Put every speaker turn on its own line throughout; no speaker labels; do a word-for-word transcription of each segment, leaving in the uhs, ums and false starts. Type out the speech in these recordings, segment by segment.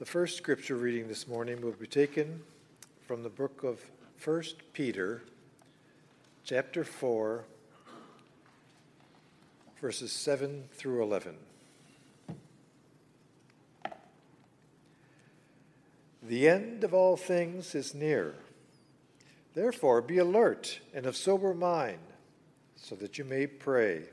The first scripture reading this morning will be taken from the book of First Peter, chapter four, verses seven through eleven. The end of all things is near. Therefore, be alert and of sober mind, so that you may pray.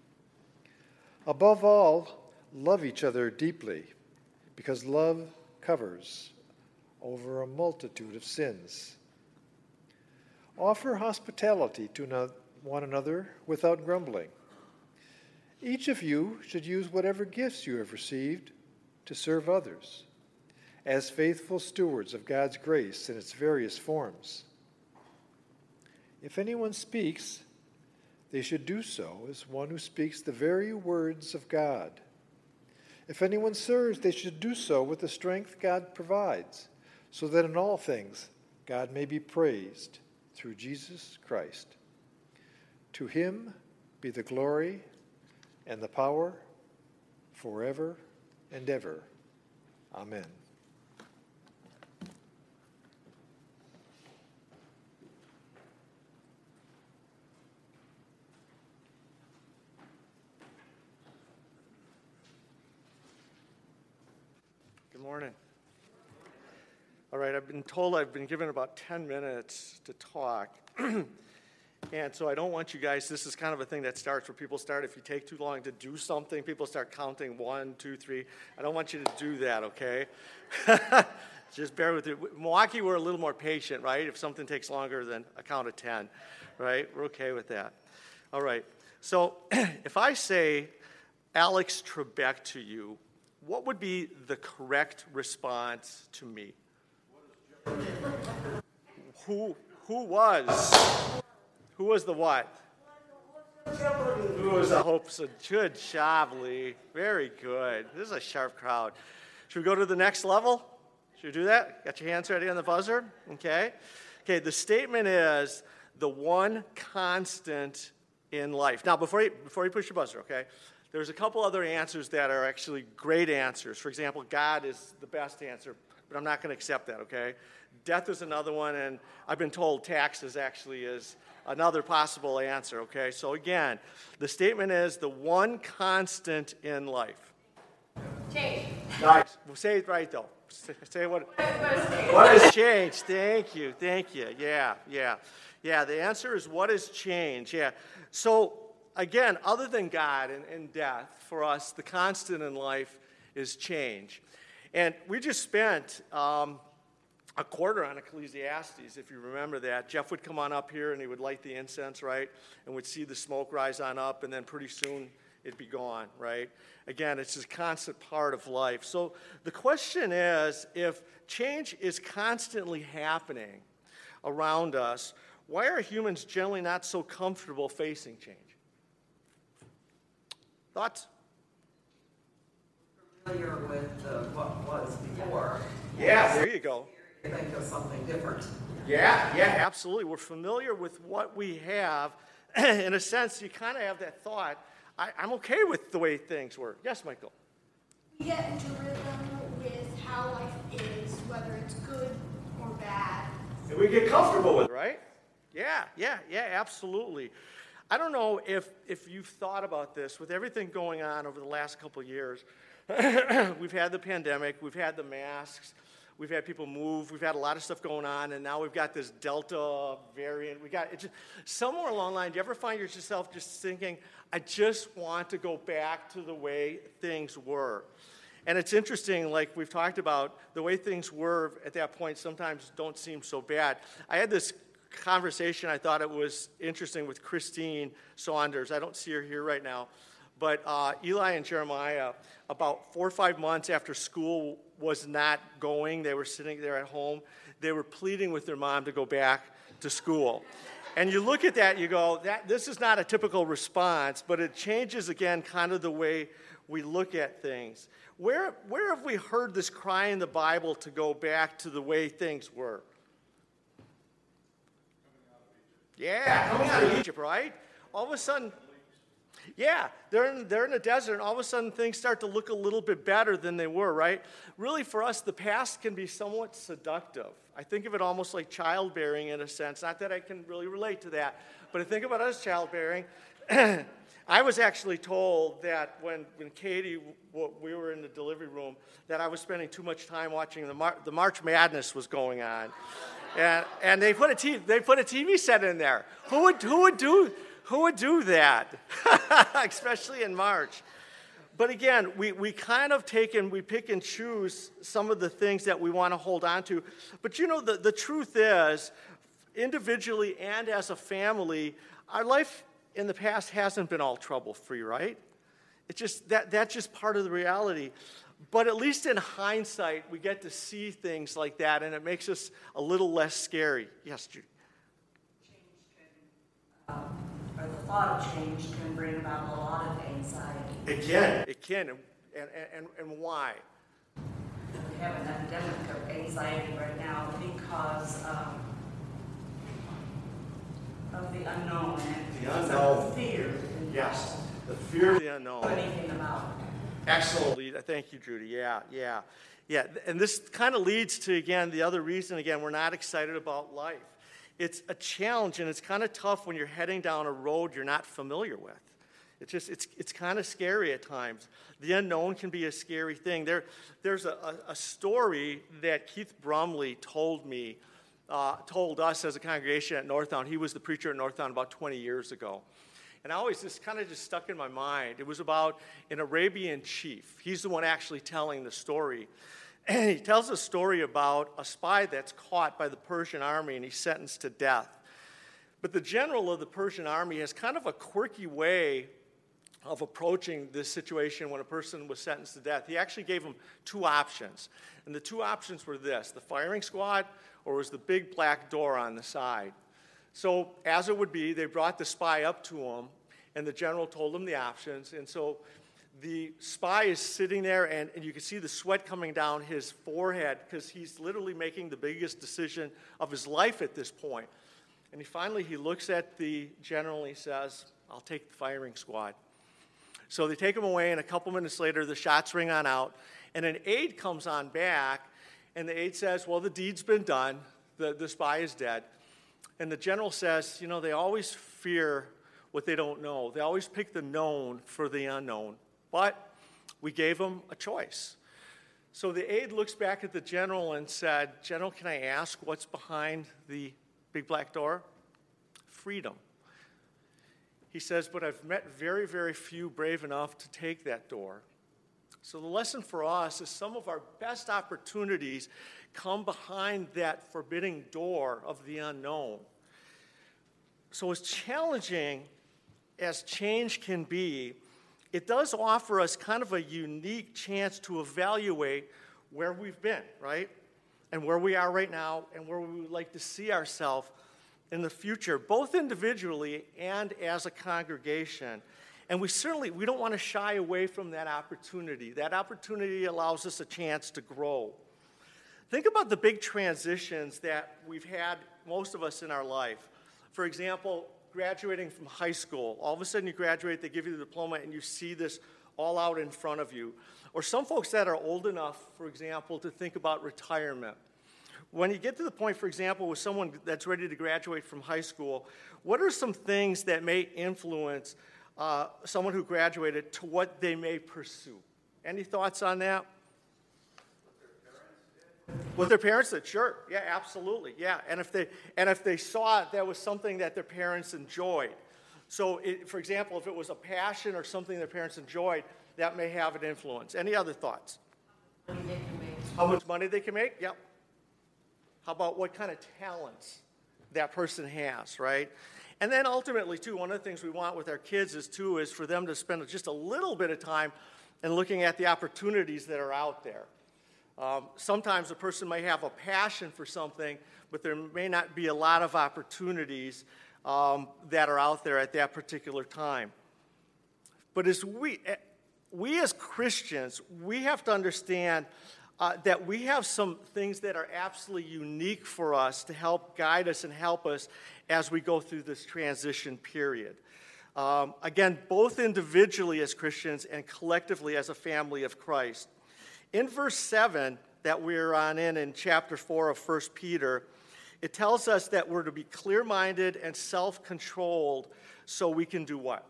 Above all, love each other deeply, because love covers over a multitude of sins. Offer hospitality to one another without grumbling. Each of you should use whatever gifts you have received to serve others, as faithful stewards of God's grace in its various forms. If anyone speaks, they should do so as one who speaks the very words of God. If anyone serves, they should do so with the strength God provides, so that in all things God may be praised through Jesus Christ. To him be the glory and the power forever and ever. Amen.
Good morning. All right, I've been told I've been given about ten minutes to talk. And so I don't want you guys, this is kind of a thing that starts where people start, if you take too long to do something, people start counting one, two, three. I don't want you to do that, okay? Just bear with it. Milwaukee, we're a little more patient, right? If something takes longer than a count of ten, right? We're okay with that. All right, so if I say Alex Trebek to you, what would be the correct response to me? Who who was? Who was the what? Who was the hopes of good Chavley? Very good. This is a sharp crowd. Should we go to the next level? Should we do that? Got your hands ready on the buzzer? Okay. Okay, the statement is the one constant in life. Now, before you, before you push your buzzer, okay? There's a couple other answers that are actually great answers. For example, God is the best answer, but I'm not going to accept that, okay? Death is another one, and I've been told taxes actually is another possible answer, okay? So again, the statement is the one constant in life.
Change.
Nice. Well, say it right, though. Say what. What has changed? Thank you, thank you. Yeah, yeah. Yeah, the answer is what has changed, yeah. So, again, other than God and, and death, for us, the constant in life is change. And we just spent um, a quarter on Ecclesiastes, if you remember that. Jeff would come on up here and he would light the incense, right? And would see the smoke rise on up, and then pretty soon it'd be gone, right? Again, it's a constant part of life. So the question is, if change is constantly happening around us, why are humans generally not so comfortable facing change? Thoughts?
Familiar with uh, what was before.
Yeah, there you go.
You think of something different.
Yeah, yeah, absolutely. We're familiar with what we have. In a sense, you kind of have that thought, I, I'm okay with the way things were. Yes, Michael?
We get into rhythm with how life is, whether it's good or bad.
And we get comfortable with it, right? Yeah, yeah, yeah, absolutely. I don't know if, if you've thought about this. With everything going on over the last couple of years, we've had the pandemic, we've had the masks, we've had people move, we've had a lot of stuff going on, and now we've got this Delta variant. We got it just, somewhere along the line, do you ever find yourself just thinking, I just want to go back to the way things were? And it's interesting, like we've talked about, the way things were at that point sometimes don't seem so bad. I had this conversation, I thought it was interesting, with Christine Saunders. I don't see her here right now. But uh, Eli and Jeremiah, about four or five months after school was not going, they were sitting there at home, they were pleading with their mom to go back to school. And you look at that, you go, that this is not a typical response, but it changes, again, kind of the way we look at things. Where, where have we heard this cry in the Bible to go back to the way things were? Yeah, coming out of Egypt, right? All of a sudden, Yeah, they're in, they're in the desert, and all of a sudden things start to look a little bit better than they were, right? Really, for us, the past can be somewhat seductive. I think of it almost like childbearing in a sense. Not that I can really relate to that, but I think about it as childbearing. I was actually told that when, when Katie, we were in the delivery room, that I was spending too much time watching the, Mar- the March Madness was going on. And, and they, put a T V, they put a T V set in there. Who would, who would do... Who would do that, especially in March? But again, we, we kind of take and we pick and choose some of the things that we want to hold on to. But you know, the, the truth is, individually and as a family, our life in the past hasn't been all trouble-free, right? It's just that that's just part of the reality. But at least in hindsight, we get to see things like that, and it makes us a little less scary. Yes, Judy?
Or the thought of change can bring about a lot of anxiety.
It can. It can. And, and, and, and why?
We have an epidemic of anxiety right now because um, of the unknown and
The
because
unknown.
of fear. involved.
Yes. The fear of the unknown.
Know anything about it.
Absolutely. Thank you, Judy. Yeah, yeah. Yeah, and this kind of leads to, again, the other reason, again, we're not excited about life. It's a challenge, and it's kind of tough when you're heading down a road you're not familiar with. It's just, it's it's kind of scary at times. The unknown can be a scary thing. There, there's a, a, a story that Keith Brumley told me, uh, told us as a congregation at Northtown. He was the preacher at Northtown about twenty years ago. And I always just kind of just stuck in my mind. It was about an Arabian chief. He's the one actually telling the story. And he tells a story about a spy that's caught by the Persian army and he's sentenced to death. But the general of the Persian army has kind of a quirky way of approaching this situation when a person was sentenced to death. He actually gave him two options. And the two options were this, the firing squad or was the big black door on the side. So as it would be, they brought the spy up to him and the general told him the options. And so the spy is sitting there, and, and you can see the sweat coming down his forehead because he's literally making the biggest decision of his life at this point. And he finally, he looks at the general and he says, I'll take the firing squad. So they take him away, and a couple minutes later, the shots ring on out, and an aide comes on back, and the aide says, well, the deed's been done. The, the spy is dead. And the general says, you know, they always fear what they don't know. They always pick the known for the unknown. But we gave him a choice. So the aide looks back at the general and said, General, can I ask what's behind the big black door? Freedom. He says, but I've met very, very few brave enough to take that door. So the lesson for us is some of our best opportunities come behind that forbidding door of the unknown. So as challenging as change can be, it does offer us kind of a unique chance to evaluate where we've been, right? And where we are right now and where we would like to see ourselves in the future, both individually and as a congregation. And we certainly, we don't want to shy away from that opportunity. That opportunity allows us a chance to grow. Think about the big transitions that we've had, most of us in our life. For example, graduating from high school. All of a sudden you graduate, they give you the diploma, and you see this all out in front of you. Or some folks that are old enough, for example, to think about retirement. When you get to the point, for example, with someone that's ready to graduate from high school, what are some things that may influence uh, someone who graduated to what they may pursue? Any thoughts on that? What their parents did, sure, yeah, absolutely, yeah. And if they and if they saw that was something that their parents enjoyed, so it, for example, if it was a passion or something their parents enjoyed, that may have an influence. Any other thoughts?
Money they can make.
How much money they can make? Yep. How about what kind of talents that person has, right? And then ultimately, too, one of the things we want with our kids is too is for them to spend just a little bit of time in looking at the opportunities that are out there. Um, sometimes a person may have a passion for something, but there may not be a lot of opportunities um, that are out there at that particular time. But as we, we as Christians, we have to understand uh, that we have some things that are absolutely unique for us to help guide us and help us as we go through this transition period. Um, again, both individually as Christians and collectively as a family of Christ. In verse seven that we're on in in chapter four of First Peter, it tells us that we're to be clear-minded and self-controlled so we can do what?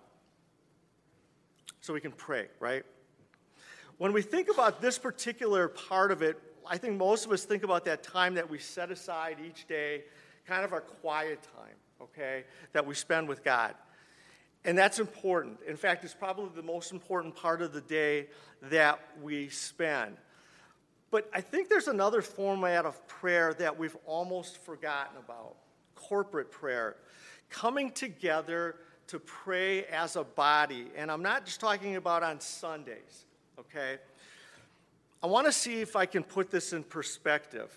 So we can pray, right? When we think about this particular part of it, I think most of us think about that time that we set aside each day, kind of our quiet time, okay, that we spend with God. And that's important. In fact, it's probably the most important part of the day that we spend. But I think there's another format of prayer that we've almost forgotten about, corporate prayer, coming together to pray as a body. And I'm not just talking about on Sundays, okay? I want to see if I can put this in perspective.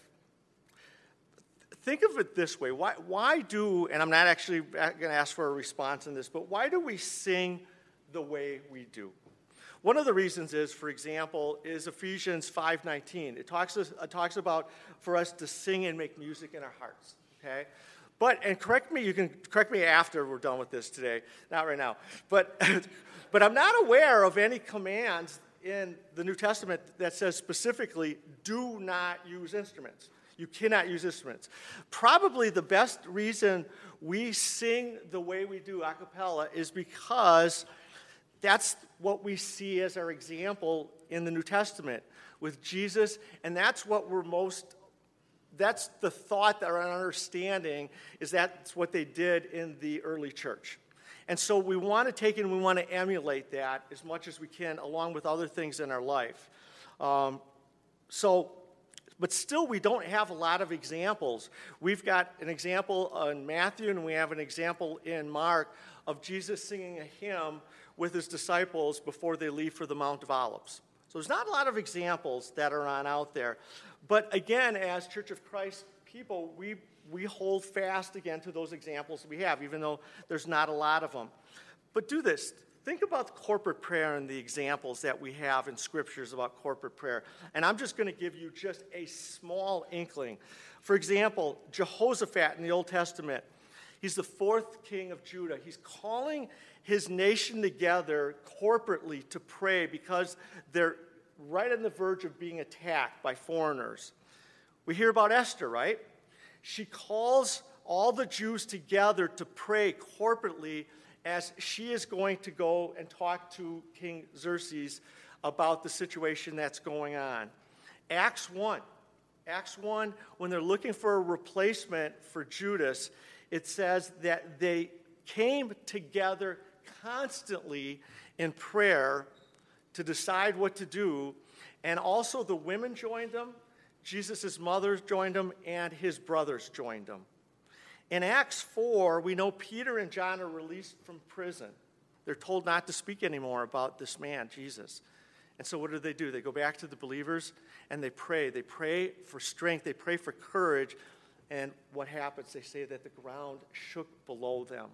Think of it this way. Why, why do, and I'm not actually going to ask for a response in this, but why do we sing the way we do? One of the reasons is, for example, is Ephesians five nineteen. It talks, it talks about for us to sing and make music in our hearts, okay? But, and correct me, you can correct me after we're done with this today, not right now. But, but I'm not aware of any commands in the New Testament that says specifically, do not use instruments. You cannot use instruments. Probably the best reason we sing the way we do a cappella is because that's what we see as our example in the New Testament with Jesus, and that's what we're most, that's the thought that our understanding is that's what they did in the early church. And so we want to take it and we want to emulate that as much as we can along with other things in our life. Um, so... But still, we don't have a lot of examples. We've got an example in Matthew, and we have an example in Mark of Jesus singing a hymn with his disciples before they leave for the Mount of Olives. So there's not a lot of examples that are on out there. But again, as Church of Christ people, we, we hold fast again to those examples we have, even though there's not a lot of them. But do this. Think about corporate prayer and the examples that we have in scriptures about corporate prayer. And I'm just going to give you just a small inkling. For example, Jehoshaphat in the Old Testament, he's the fourth king of Judah. He's calling his nation together corporately to pray because they're right on the verge of being attacked by foreigners. We hear about Esther, right? She calls all the Jews together to pray corporately as she is going to go and talk to King Xerxes about the situation that's going on. Acts one. Acts one, when they're looking for a replacement for Judas, it says that they came together constantly in prayer to decide what to do, and also the women joined them, Jesus' mother joined them, and his brothers joined them. In Acts four, we know Peter and John are released from prison. They're told not to speak anymore about this man, Jesus. And so what do they do? They go back to the believers and they pray. They pray for strength. They pray for courage. And what happens? They say that the ground shook below them.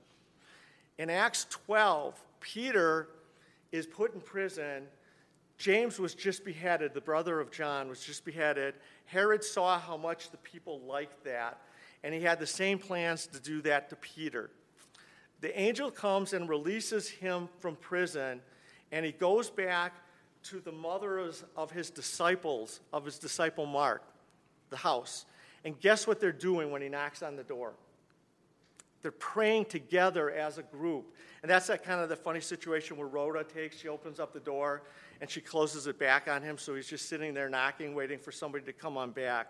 In Acts twelve, Peter is put in prison. James was just beheaded. The brother of John was just beheaded. Herod saw how much the people liked that. And he had the same plans to do that to Peter. The angel comes and releases him from prison, and he goes back to the mothers of his disciples, of his disciple Mark, the house. And guess what they're doing when he knocks on the door? They're praying together as a group. And that's that kind of the funny situation where Rhoda takes, she opens up the door, and she closes it back on him, so he's just sitting there knocking, waiting for somebody to come on back.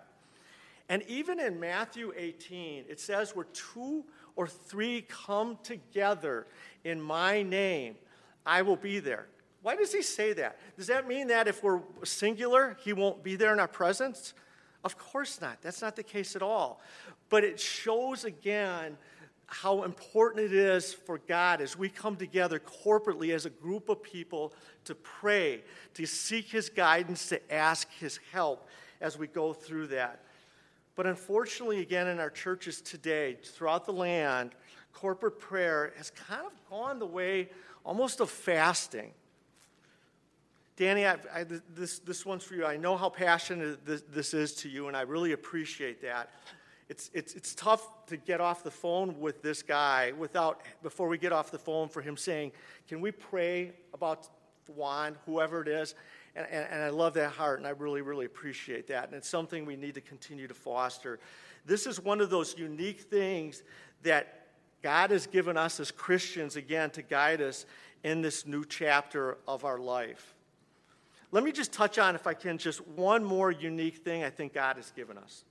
And even in Matthew eighteen, it says where two or three come together in my name, I will be there. Why does he say that? Does that mean that if we're singular, he won't be there in our presence? Of course not. That's not the case at all. But it shows again how important it is for God as we come together corporately as a group of people to pray, to seek his guidance, to ask his help as we go through that. But unfortunately, again, in our churches today, throughout the land, corporate prayer has kind of gone the way almost of fasting. Danny, I, I, this, this one's for you. I know how passionate this, this is to you, and I really appreciate that. It's, it's, it's tough to get off the phone with this guy without, before we get off the phone, for him saying, can we pray about Juan, whoever it is? And, and, and I love that heart, and I really, really appreciate that. And it's something we need to continue to foster. This is one of those unique things that God has given us as Christians, again, to guide us in this new chapter of our life. Let me just touch on, if I can, just one more unique thing I think God has given us.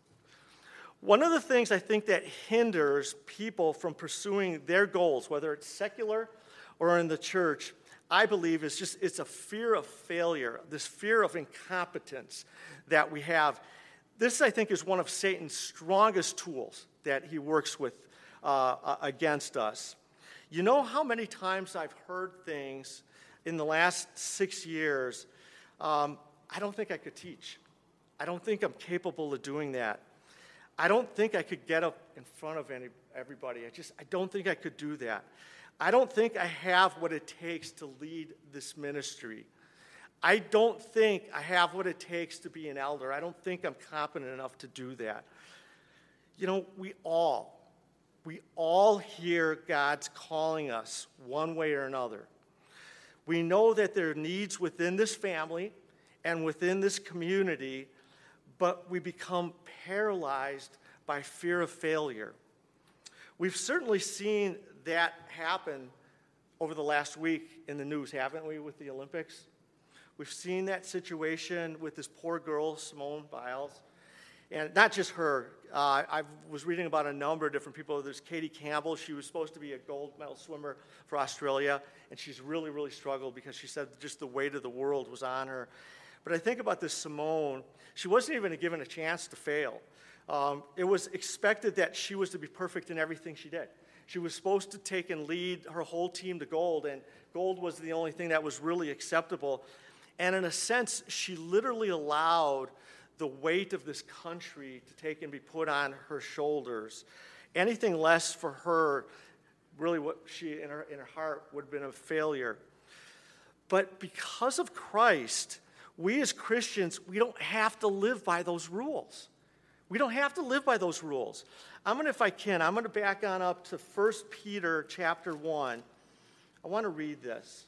One of the things I think that hinders people from pursuing their goals, whether it's secular or in the church, I believe is just, it's a fear of failure, this fear of incompetence that we have. This, I think, is one of Satan's strongest tools that he works with uh, against us. You know how many times I've heard things in the last six years, um, I don't think I could teach. I don't think I'm capable of doing that. I don't think I could get up in front of any, everybody. I just, I don't think I could do that. I don't think I have what it takes to lead this ministry. I don't think I have what it takes to be an elder. I don't think I'm competent enough to do that. You know, we all, we all hear God's calling us one way or another. We know that there are needs within this family and within this community, but we become paralyzed by fear of failure. We've certainly seen that happen over the last week in the news, haven't we, with the Olympics? We've seen that situation with this poor girl, Simone Biles. And not just her. Uh, I was reading about a number of different people. There's Katie Campbell. She was supposed to be a gold medal swimmer for Australia, and she's really, really struggled because she said just the weight of the world was on her. But I think about this Simone. She wasn't even given a chance to fail. Um, it was expected that she was to be perfect in everything she did. She was supposed to take and lead her whole team to gold, and gold was the only thing that was really acceptable. And in a sense, she literally allowed the weight of this country to take and be put on her shoulders. Anything less for her, really what she, in her, in her heart, would have been a failure. But because of Christ, we as Christians, we don't have to live by those rules. We don't have to live by those rules. I'm going to, if I can, I'm going to back on up to First Peter chapter one. I want to read this.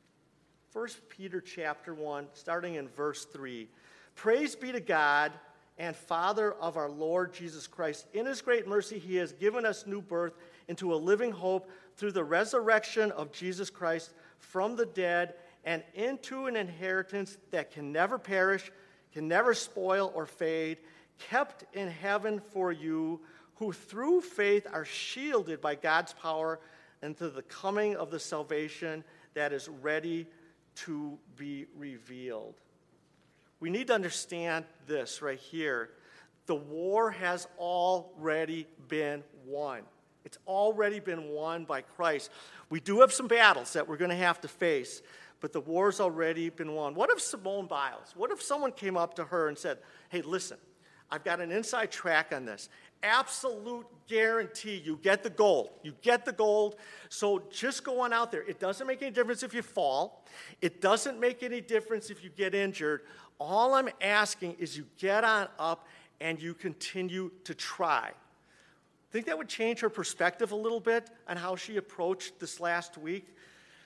First Peter chapter one, starting in verse three. Praise be to God and Father of our Lord Jesus Christ. In his great mercy, he has given us new birth into a living hope through the resurrection of Jesus Christ from the dead and into an inheritance that can never perish, can never spoil or fade, kept in heaven for you, who through faith are shielded by God's power until the coming of the salvation that is ready to be revealed. We need to understand this right here. The war has already been won. It's already been won by Christ. We do have some battles that we're going to have to face, but the war's already been won. What if Simone Biles, what if someone came up to her and said, hey, listen, I've got an inside track on this. Absolute guarantee you get the gold. You get the gold, so just go on out there. It doesn't make any difference if you fall. It doesn't make any difference if you get injured. All I'm asking is you get on up and you continue to try. Think that would change her perspective a little bit on how she approached this last week?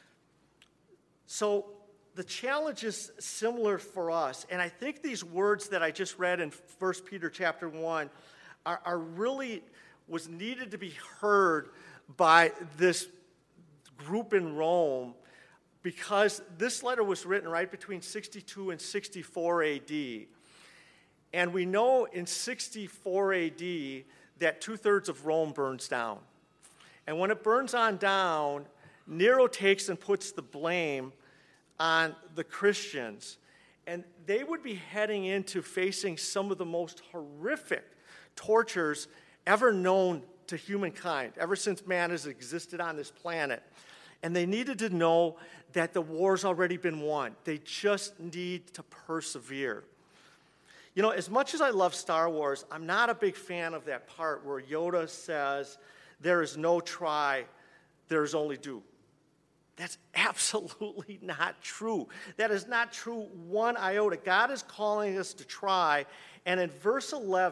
So the challenge is similar for us, and I think these words that I just read in First Peter chapter one are, are really was needed to be heard by this group in Rome, because this letter was written right between sixty-two and sixty-four A D. And we know in sixty-four A D that two-thirds of Rome burns down. And when it burns on down, Nero takes and puts the blame on the Christians. And they would be heading into facing some of the most horrific tortures ever known to humankind, ever since man has existed on this planet. And they needed to know that the war's already been won. They just need to persevere. You know, as much as I love Star Wars, I'm not a big fan of that part where Yoda says, there is no try, there is only do. That's absolutely not true. That is not true one iota. God is calling us to try. And in verse eleven,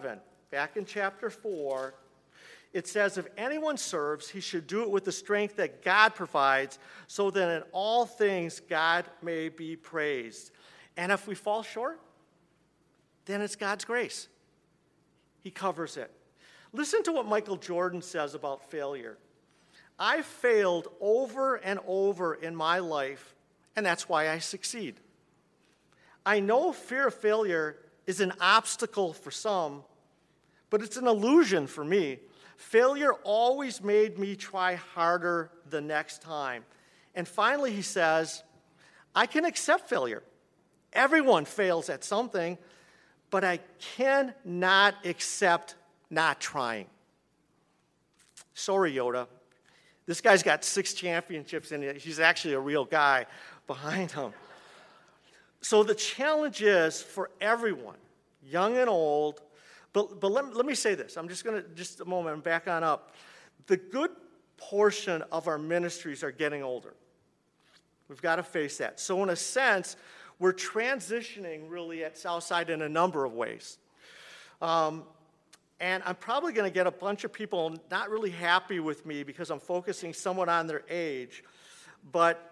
back in chapter four, it says, if anyone serves, he should do it with the strength that God provides, so that in all things God may be praised. And if we fall short, then it's God's grace. He covers it. Listen to what Michael Jordan says about failure. I failed over and over in my life, and that's why I succeed. I know fear of failure is an obstacle for some, but it's an illusion for me. Failure always made me try harder the next time. And finally, he says, I can accept failure. Everyone fails at something, but I cannot accept not trying. Sorry, Yoda. This guy's got six championships, and he's actually a real guy behind him. So the challenge is for everyone, young and old. But, but let, let me say this. I'm just going to, just a moment, back on up. The good portion of our ministries are getting older. We've got to face that. So in a sense, we're transitioning really at Southside in a number of ways. Um, and I'm probably going to get a bunch of people not really happy with me because I'm focusing somewhat on their age. But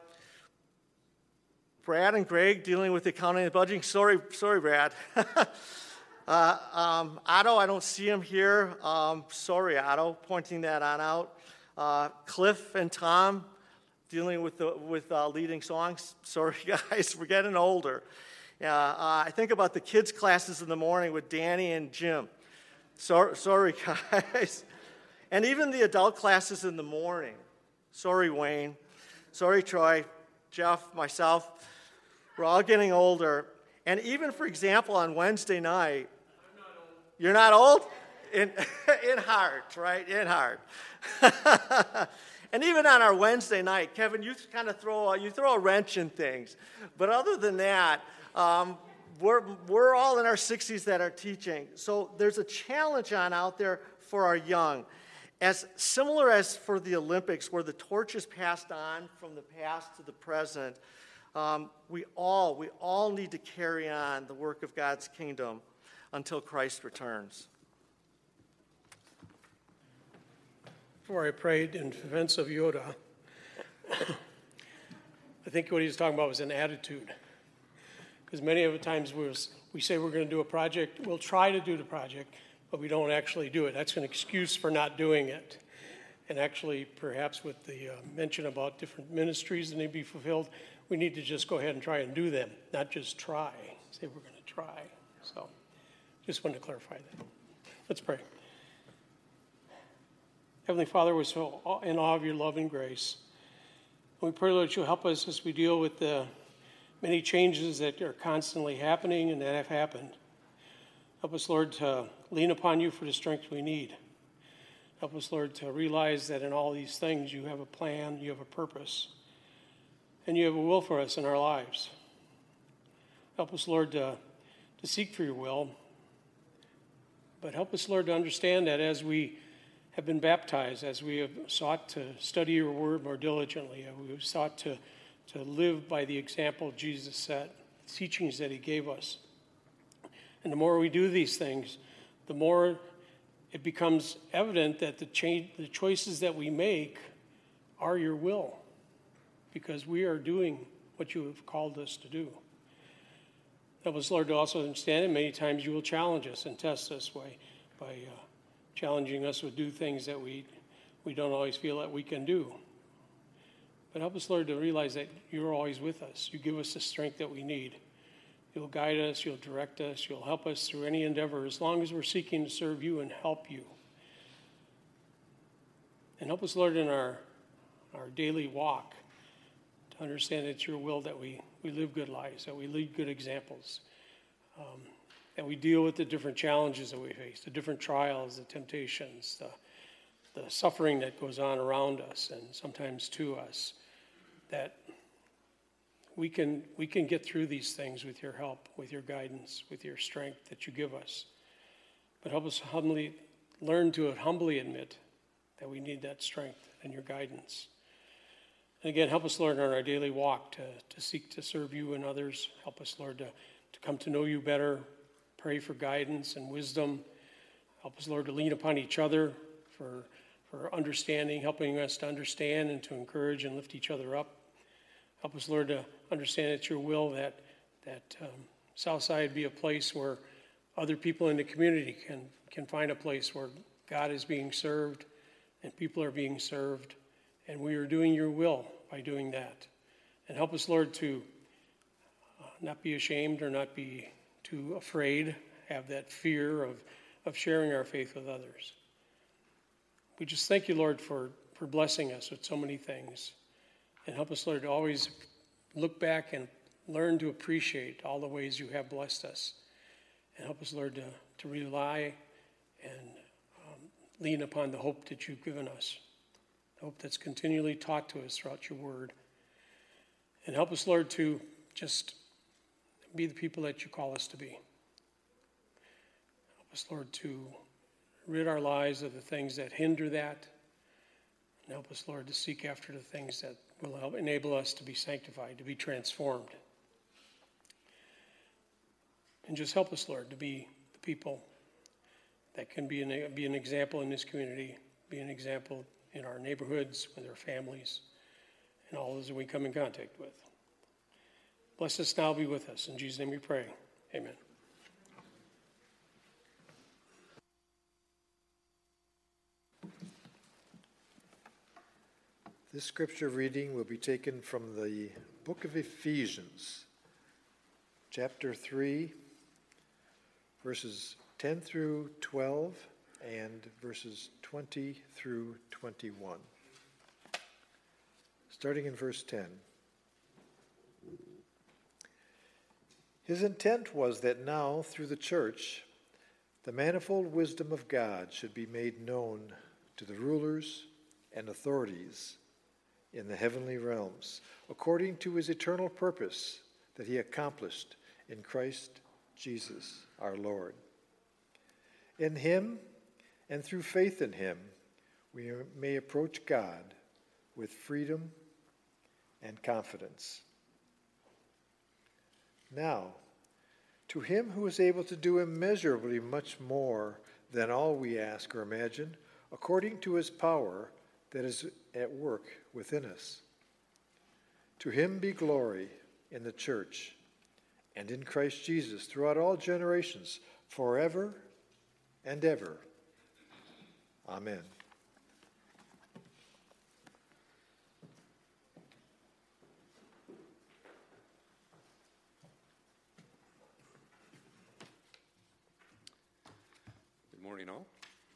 Brad and Greg dealing with accounting and budgeting, sorry, sorry, Brad. Uh, um, Otto, I don't see him here. Um, sorry, Otto, pointing that on out. Uh, Cliff and Tom, dealing with the, with uh, leading songs. Sorry, guys, we're getting older. Uh, uh, I think about the kids' classes in the morning with Danny and Jim. So, sorry, guys. And even the adult classes in the morning. Sorry, Wayne. Sorry, Troy, Jeff, myself. We're all getting older. And even, for example, on Wednesday night, I'm not old. You're not old? In, in heart, right? In heart. And even on our Wednesday night, Kevin, you kind of throw a, you throw a wrench in things. But other than that, um, we're, we're all in our sixties that are teaching. So there's a challenge on out there for our young. As similar as for the Olympics, where the torch is passed on from the past to the present, Um, we all, we all need to carry on the work of God's kingdom until Christ returns.
Before I prayed in defense of Yoda, I think what he was talking about was an attitude. Because many of the times we, was, we say we're going to do a project, we'll try to do the project, but we don't actually do it. That's an excuse for not doing it. And actually, perhaps with the uh, mention about different ministries that need to be fulfilled, we need to just go ahead and try and do them, not just try. Say we're going to try. So, just wanted to clarify that. Let's pray. Heavenly Father, we're so in awe of your love and grace. We pray, Lord, that you'll help us as we deal with the many changes that are constantly happening and that have happened. Help us, Lord, to lean upon you for the strength we need. Help us, Lord, to realize that in all these things you have a plan, you have a purpose, and you have a will for us in our lives. Help us, Lord, to, to seek for your will. But help us, Lord, to understand that as we have been baptized, as we have sought to study your word more diligently, as we have sought to, to live by the example Jesus set, the teachings that he gave us. And the more we do these things, the more it becomes evident that the, change, the choices that we make are your will, because we are doing what you have called us to do. Help us, Lord, to also understand that many times you will challenge us and test us by, by uh, challenging us to do things that we, we don't always feel that we can do. But help us, Lord, to realize that you're always with us. You give us the strength that we need. You'll guide us, you'll direct us, you'll help us through any endeavor as long as we're seeking to serve you and help you. And help us, Lord, in our, our daily walk to understand it's your will that we, we live good lives, that we lead good examples, um, that we deal with the different challenges that we face, the different trials, the temptations, the, the suffering that goes on around us and sometimes to us, that we can, we can get through these things with your help, with your guidance, with your strength that you give us. But help us humbly learn to humbly admit that we need that strength and your guidance. And again, help us, Lord, on our daily walk to, to seek to serve you and others. Help us, Lord, to, to come to know you better, pray for guidance and wisdom, Help us, Lord, to lean upon each other for, for understanding, helping us to understand and to encourage and lift each other up. Help us, Lord, to understand it's your will that, that um, Southside be a place where other people in the community can, can find a place where God is being served and people are being served, and we are doing your will by doing that. And help us, Lord, to uh, not be ashamed or not be too afraid, have that fear of, of sharing our faith with others. We just thank you, Lord, for, for blessing us with so many things. And help us, Lord, to always look back and learn to appreciate all the ways you have blessed us. And help us, Lord, to, to rely and um, lean upon the hope that you've given us, the hope that's continually taught to us throughout your word. And help us, Lord, to just be the people that you call us to be. Help us, Lord, to rid our lives of the things that hinder that. And help us, Lord, to seek after the things that will help enable us to be sanctified, to be transformed. And just help us, Lord, to be the people that can be an, be an example in this community, be an example in our neighborhoods, with our families, and all those that we come in contact with. Bless us now, be with us. In Jesus' name we pray. Amen.
This scripture reading will be taken from the book of Ephesians, chapter three, verses ten through twelve, and verses twenty through twenty-one. Starting in verse ten. His intent was that now, through the church, the manifold wisdom of God should be made known to the rulers and authorities in the heavenly realms, according to his eternal purpose that he accomplished in Christ Jesus our Lord. In him, and through faith in him, we may approach God with freedom and confidence. Now, to him who is able to do immeasurably much more than all we ask or imagine, according to his power that is at work within us. To him be glory in the church and in Christ Jesus throughout all generations, forever and ever. Amen.
Good morning, all.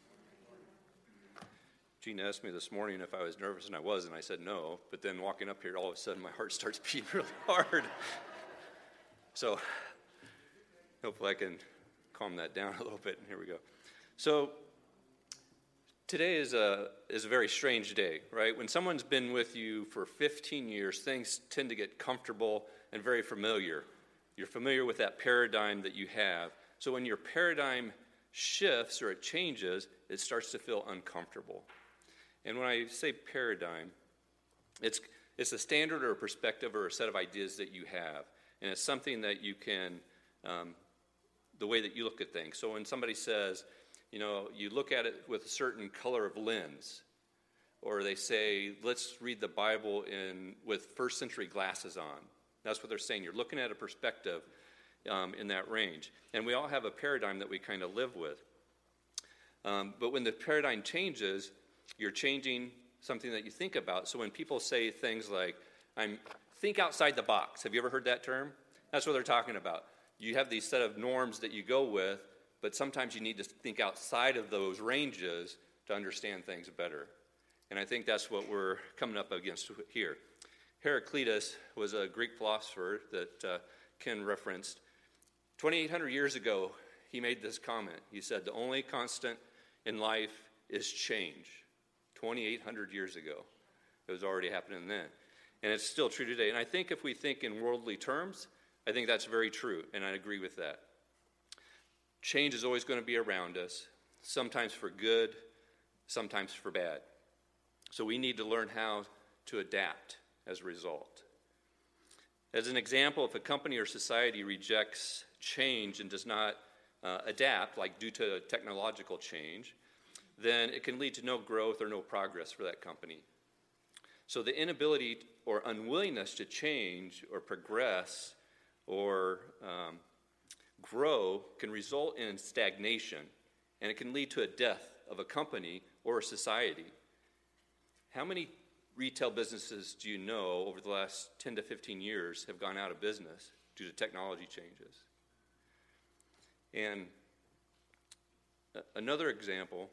Gene asked me this morning if I was nervous, and I was, and I said no. But then walking up here, all of a sudden, my heart starts beating really hard. So hopefully I can calm that down a little bit. Here we go. So today is a is a very strange day, right? When someone's been with you for fifteen years, things tend to get comfortable and very familiar. You're familiar with that paradigm that you have. So when your paradigm shifts or it changes, it starts to feel uncomfortable. And when I say paradigm, it's it's a standard or a perspective or a set of ideas that you have. And it's something that you can, um, the way that you look at things. So when somebody says, you know, you look at it with a certain color of lens, or they say, let's read the Bible in with first century glasses on. That's what they're saying. You're looking at a perspective um, in that range. And we all have a paradigm that we kind of live with. Um, but when the paradigm changes, you're changing something that you think about. So when people say things like, I'm think outside the box. Have you ever heard that term? That's what they're talking about. You have these set of norms that you go with, but sometimes you need to think outside of those ranges to understand things better. And I think that's what we're coming up against here. Heraclitus was a Greek philosopher that uh, Ken referenced. twenty-eight hundred years ago, he made this comment. He said, the only constant in life is change. twenty-eight hundred years ago. It was already happening then. And it's still true today. And I think if we think in worldly terms, I think that's very true, and I agree with that. Change is always going to be around us, sometimes for good, sometimes for bad. So we need to learn how to adapt as a result. As an example, if a company or society rejects change and does not uh, adapt, like due to technological change, then it can lead to no growth or no progress for that company. So the inability or unwillingness to change or progress or um, grow can result in stagnation, and it can lead to a death of a company or a society. How many retail businesses do you know over the last ten to fifteen years have gone out of business due to technology changes? And another example,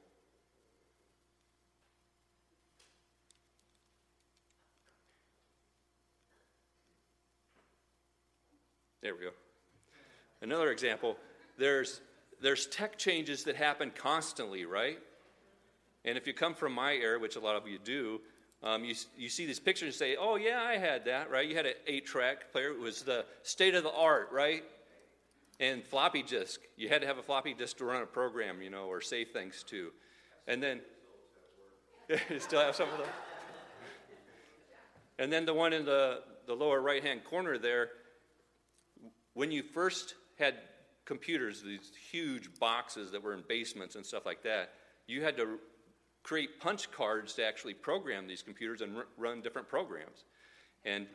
there we go. Another example, there's there's tech changes that happen constantly, right? And if you come from my era, which a lot of you do, um, you you see these pictures and say, oh yeah, I had that, right? You had an eight-track player. It was the state of the art, right? And floppy disk. You had to have a floppy disk to run a program, you know, or save things to. And then, you still have some of them? And then the one in the, the lower right-hand corner there, when you first had computers, these huge boxes that were in basements and stuff like that, you had to create punch cards to actually program these computers and r- run different programs. And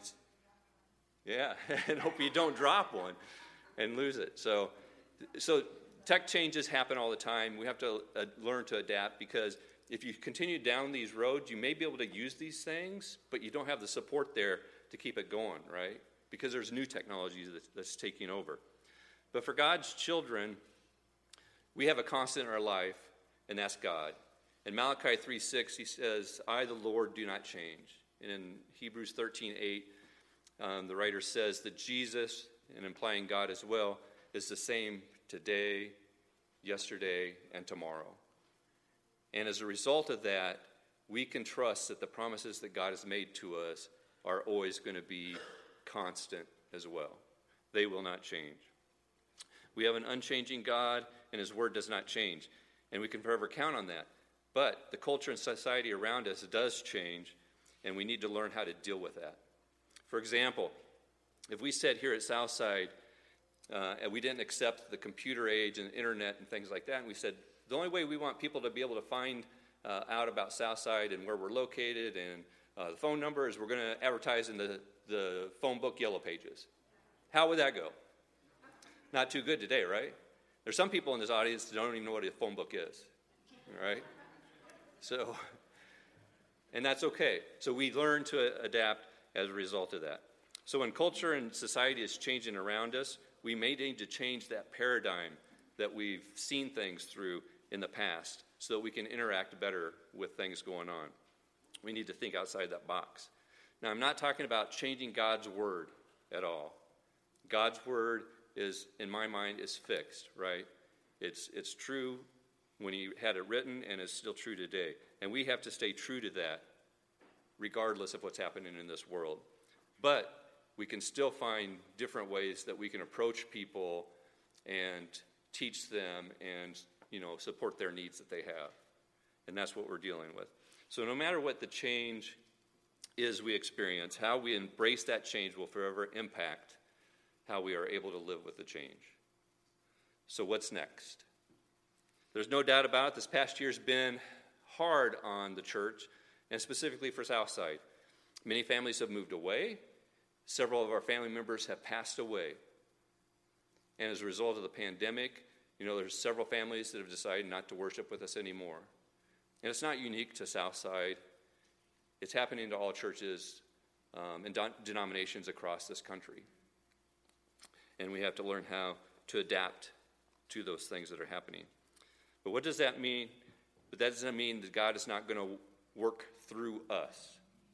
yeah, and hope you don't drop one and lose it. So, so tech changes happen all the time. We have to uh, learn to adapt, because if you continue down these roads, you may be able to use these things, but you don't have the support there to keep it going, right? Because there's new technology that, that's taking over. But for God's children, we have a constant in our life, and that's God. In Malachi three six, he says, I, the Lord, do not change. And in Hebrews thirteen eight, um, the writer says that Jesus, and implying God as well, is the same today, yesterday, and tomorrow. And as a result of that, we can trust that the promises that God has made to us are always going to be constant as well. They will not change. We have an unchanging God, and his word does not change, and we can forever count on that. But the culture and society around us does change, and we need to learn how to deal with that. For example, if we said here at Southside, uh, and we didn't accept the computer age and internet and things like that, and we said, the only way we want people to be able to find uh, out about Southside and where we're located and uh, the phone number is we're going to advertise in the, the phone book Yellow Pages. How would that go? Not too good today, right? There's some people in this audience that don't even know what a phone book is, right? So, and that's okay. So we learn to adapt as a result of that. So when culture and society is changing around us, we may need to change that paradigm that we've seen things through in the past so that we can interact better with things going on. We need to think outside that box. Now, I'm not talking about changing God's word at all. God's word is, in my mind, is fixed, right? It's it's true when he had it written, and it's still true today. And we have to stay true to that regardless of what's happening in this world. But we can still find different ways that we can approach people and teach them and, you know, support their needs that they have. And that's what we're dealing with. So no matter what the change is we experience, how we embrace that change will forever impact how we are able to live with the change. So what's next? There's no doubt about it, this past year's been hard on the church, and specifically for Southside. Many families have moved away. Several of our family members have passed away. And as a result of the pandemic, you know, there's several families that have decided not to worship with us anymore. And it's not unique to Southside. It's happening to all churches um, and don- denominations across this country. And we have to learn how to adapt to those things that are happening. But what does that mean? But that doesn't mean that God is not going to work through us.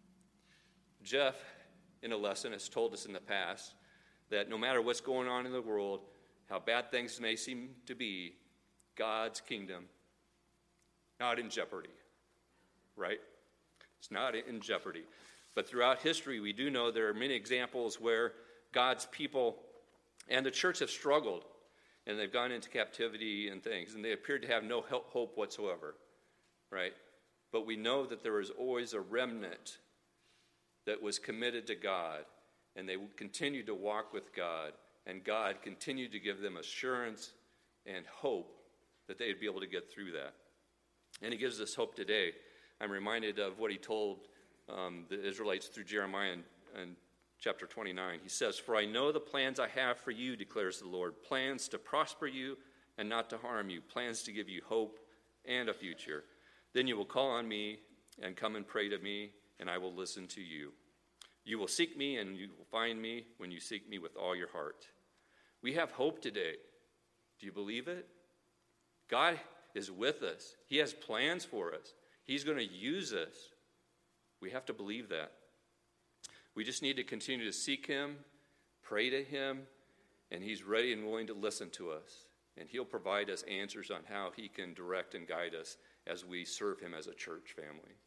Jeff, in a lesson, has told us in the past that no matter what's going on in the world, how bad things may seem to be, God's kingdom, not in jeopardy, right? It's not in jeopardy. But throughout history, we do know there are many examples where God's people and the church have struggled, and they've gone into captivity and things, and they appeared to have no hope whatsoever, right? But we know that there was always a remnant that was committed to God, and they continued to walk with God, and God continued to give them assurance and hope that they'd be able to get through that. And he gives us hope today. I'm reminded of what he told um, the Israelites through Jeremiah in, in chapter twenty-nine. He says, "For I know the plans I have for you, declares the Lord, plans to prosper you and not to harm you, plans to give you hope and a future. Then you will call on me and come and pray to me, and I will listen to you. You will seek me, and you will find me when you seek me with all your heart." We have hope today. Do you believe it? God is with us. He has plans for us. He's going to use us. We have to believe that. We just need to continue to seek him, pray to him, and he's ready and willing to listen to us. And he'll provide us answers on how he can direct and guide us as we serve him as a church family.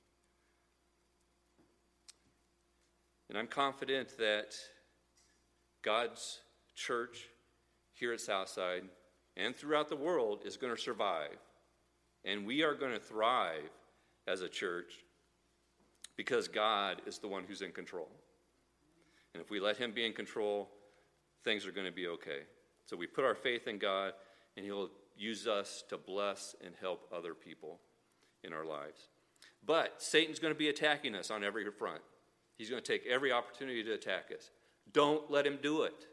And I'm confident that God's church here at Southside and throughout the world is going to survive. And we are going to thrive as a church because God is the one who's in control. And if we let him be in control, things are going to be okay. So we put our faith in God, and he'll use us to bless and help other people in our lives. But Satan's going to be attacking us on every front. He's going to take every opportunity to attack us. Don't let him do it.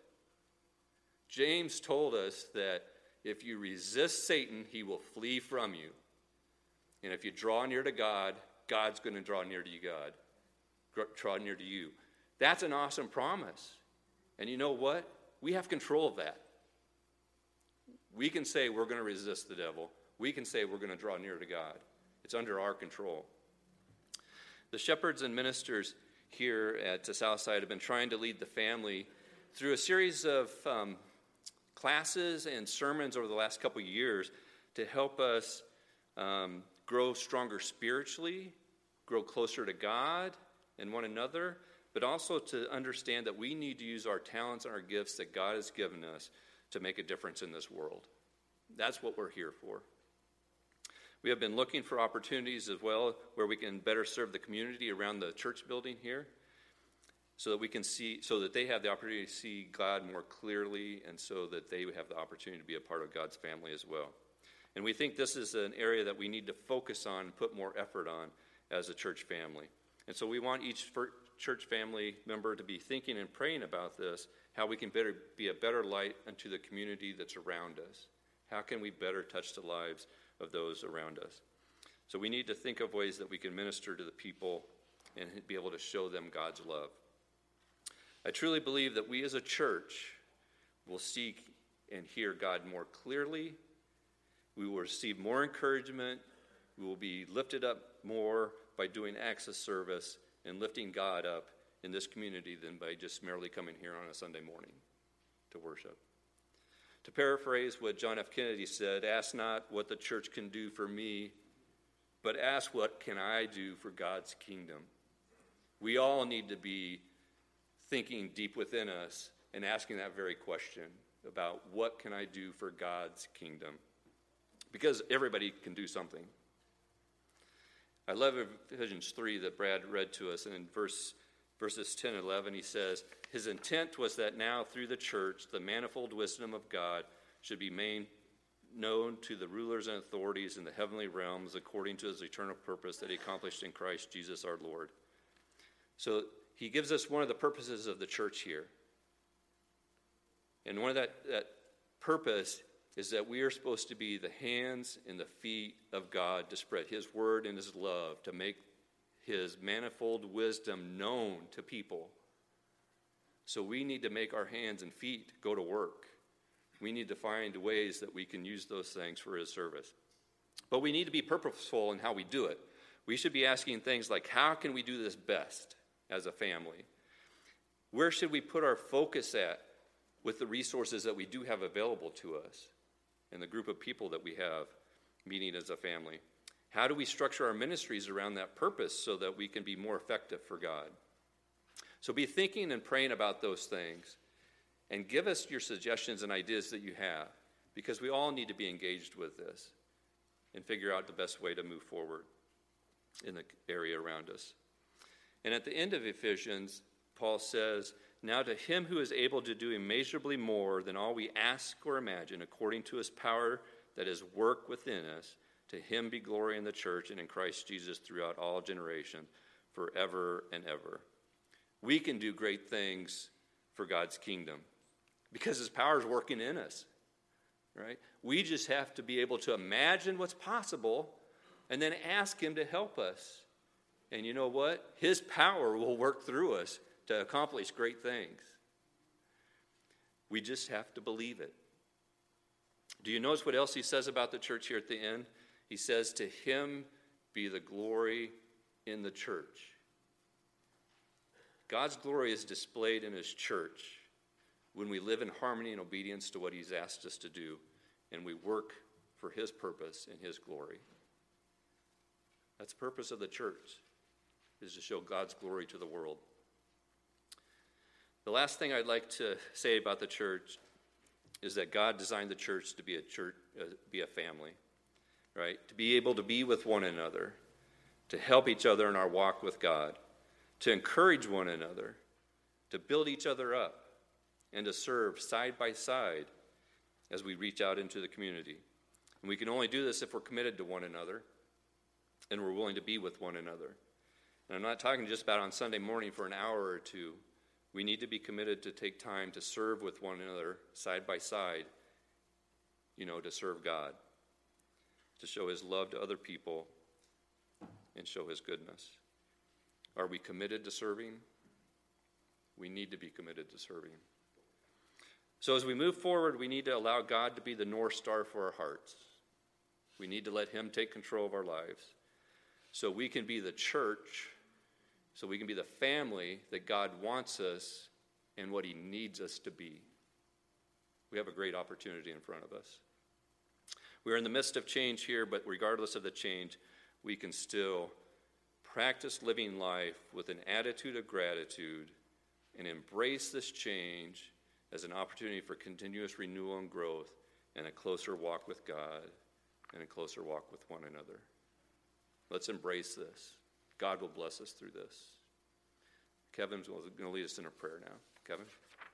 James told us that if you resist Satan, he will flee from you. And if you draw near to God, God's going to draw near to you, God. Draw near to you. That's an awesome promise. And you know what? We have control of that. We can say we're going to resist the devil. We can say we're going to draw near to God. It's under our control. The shepherds and ministers here at Southside have been trying to lead the family through a series of um, classes and sermons over the last couple of years to help us um, grow stronger spiritually, grow closer to God and one another, but also to understand that we need to use our talents and our gifts that God has given us to make a difference in this world. That's what we're here for. We have been looking for opportunities as well where we can better serve the community around the church building here so that we can see, so that they have the opportunity to see God more clearly and so that they have the opportunity to be a part of God's family as well. And we think this is an area that we need to focus on and put more effort on as a church family. And so we want each church family member to be thinking and praying about this, how we can better be a better light unto the community that's around us. How can we better touch the lives of those around us? So we need to think of ways that we can minister to the people and be able to show them God's love. I truly believe that we as a church will seek and hear God more clearly. We will receive more encouragement. We will be lifted up more by doing acts of service and lifting God up in this community than by just merely coming here on a Sunday morning to worship. To paraphrase what John F. Kennedy said, ask not what the church can do for me, but ask what can I do for God's kingdom. We all need to be thinking deep within us and asking that very question about what can I do for God's kingdom? Because everybody can do something. I love Ephesians three that Brad read to us, and in verse Verses ten and eleven, he says, his intent was that now through the church, the manifold wisdom of God should be made known to the rulers and authorities in the heavenly realms according to his eternal purpose that he accomplished in Christ Jesus our Lord. So he gives us one of the purposes of the church here. And one of that, that purpose is that we are supposed to be the hands and the feet of God to spread his word and his love, to make his manifold wisdom known to people. So we need to make our hands and feet go to work. We need to find ways that we can use those things for his service. But we need to be purposeful in how we do it. We should be asking things like, how can we do this best as a family? Where should we put our focus at with the resources that we do have available to us and the group of people that we have meeting as a family? How do we structure our ministries around that purpose so that we can be more effective for God? So be thinking and praying about those things and give us your suggestions and ideas that you have, because we all need to be engaged with this and figure out the best way to move forward in the area around us. And at the end of Ephesians, Paul says, Now to him who is able to do immeasurably more than all we ask or imagine, according to his power that is work within us, to him be glory in the church and in Christ Jesus throughout all generations, forever and ever. We can do great things for God's kingdom because his power is working in us, right? We just have to be able to imagine what's possible and then ask him to help us. And you know what? His power will work through us to accomplish great things. We just have to believe it. Do you notice what else he says about the church here at the end? He says, to him be the glory in the church. God's glory is displayed in his church when we live in harmony and obedience to what he's asked us to do, and we work for his purpose and his glory. That's the purpose of the church, is to show God's glory to the world. The last thing I'd like to say about the church is that God designed the church to be a church, uh, be a family, right? To be able to be with one another, to help each other in our walk with God, to encourage one another, to build each other up, and to serve side by side as we reach out into the community. And we can only do this if we're committed to one another and we're willing to be with one another. And I'm not talking just about on Sunday morning for an hour or two. We need to be committed to take time to serve with one another side by side, you know, to serve God, to show his love to other people and show his goodness. Are we committed to serving? We need to be committed to serving. So as we move forward, we need to allow God to be the North Star for our hearts. We need to let him take control of our lives so we can be the church, so we can be the family that God wants us and what he needs us to be. We have a great opportunity in front of us. We're in the midst of change here, but regardless of the change, we can still practice living life with an attitude of gratitude and embrace this change as an opportunity for continuous renewal and growth and a closer walk with God and a closer walk with one another. Let's embrace this. God will bless us through this. Kevin's going to lead us in a prayer now. Kevin?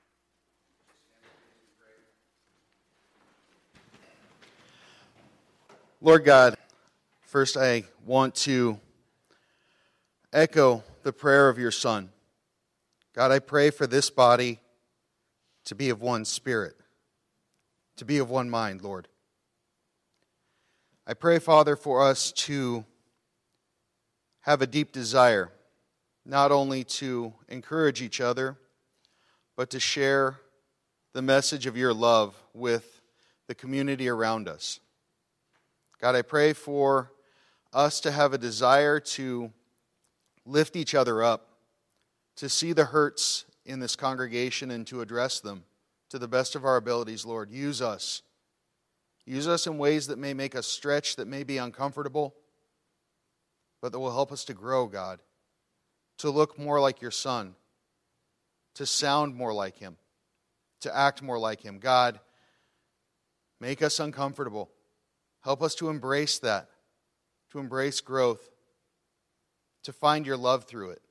Lord God, first I want to echo the prayer of your Son. God, I pray for this body to be of one spirit, to be of one mind, Lord. I pray, Father, for us to have a deep desire, not only to encourage each other, but to share the message of your love with the community around us. God, I pray for us to have a desire to lift each other up, to see the hurts in this congregation and to address them to the best of our abilities, Lord. Use us. Use us in ways that may make us stretch, that may be uncomfortable, but that will help us to grow, God, to look more like your Son, to sound more like him, to act more like him. God, make us uncomfortable. Help us to embrace that, to embrace growth, to find your love through it.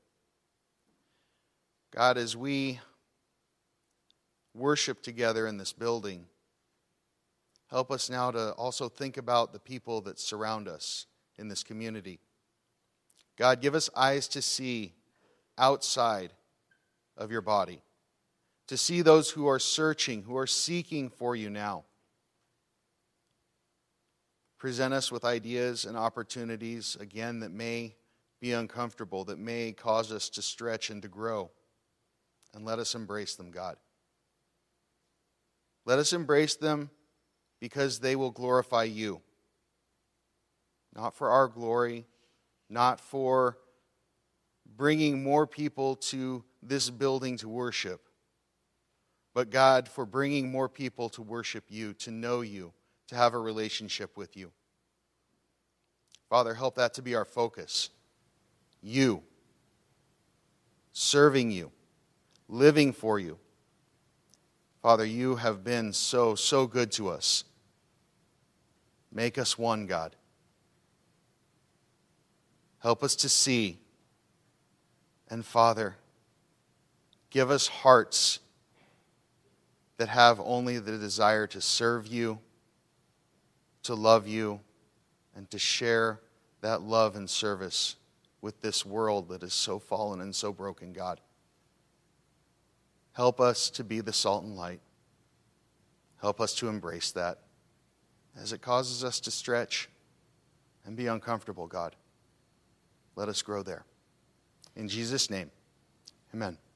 God, as we worship together in this building, help us now to also think about the people that surround us in this community. God, give us eyes to see outside of your body, to see those who are searching, who are seeking for you now. Present us with ideas and opportunities, again, that may be uncomfortable, that may cause us to stretch and to grow. And let us embrace them, God. Let us embrace them because they will glorify you. Not for our glory, not for bringing more people to this building to worship, but God, for bringing more people to worship you, to know you, to have a relationship with you. Father, help that to be our focus. You, serving you, living for you. Father, you have been so, so good to us. Make us one, God. Help us to see. And Father, Give us hearts that have only the desire to serve you, to love you, and to share that love and service with this world that is so fallen and so broken, God. Help us to be the salt and light. Help us to embrace that as it causes us to stretch and be uncomfortable, God. Let us grow there. In Jesus' name, amen.